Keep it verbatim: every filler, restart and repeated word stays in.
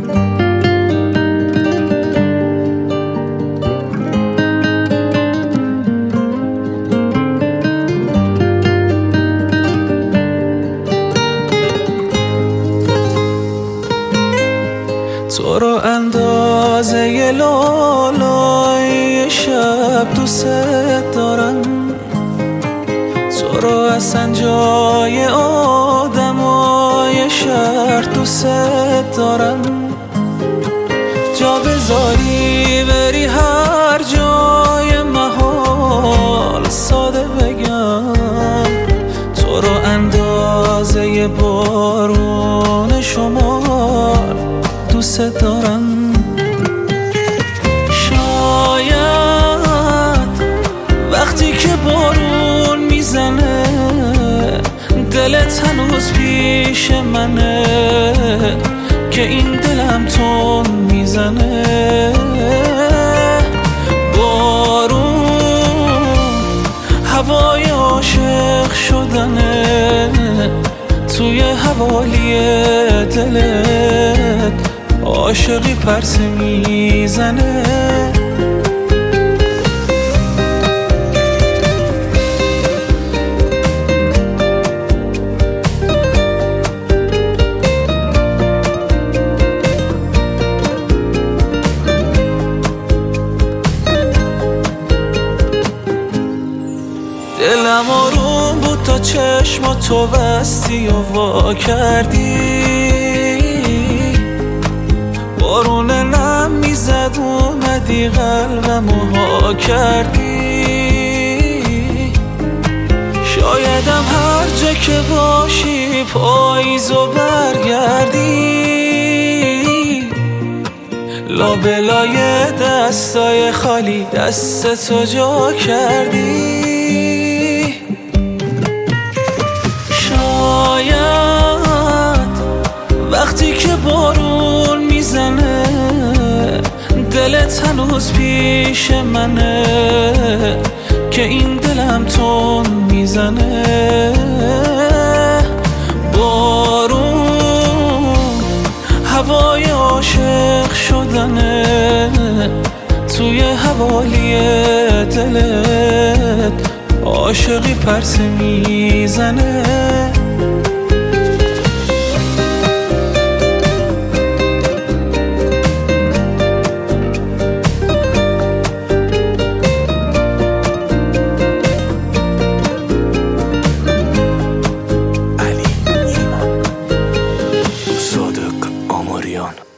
تو رو اندازه لالای شب دوست دارم، تو رو اصلا جای آدمای شهر دوست دارم. جا بذاری بری هر جای محال، ساده بگم تو رو اندازه بارون شمال دوست دارم. شاید وقتی که بارون میزنه دلت هنوز پیش منه، که این دلم تون میزنه. بارون هوای عاشق شدنه، توی حوالی دلت عاشقی پرسه میزنه. دلم آروم بود تا چشم تو بستی و وا کردی، بارون نم میزد اومدی قلبمو ها کردی. شایدم هر جا که باشی پاییزو برگردی، لابلای دستای خالی دست تو جا کردی. شاید وقتی که بارون میزنه دلت هنوز پیش منه، که این دلم تون میزنه. بارون هوای عاشق شدنه، توی حوالی دلت عاشقی پرسه میزنه. صادق آمریان.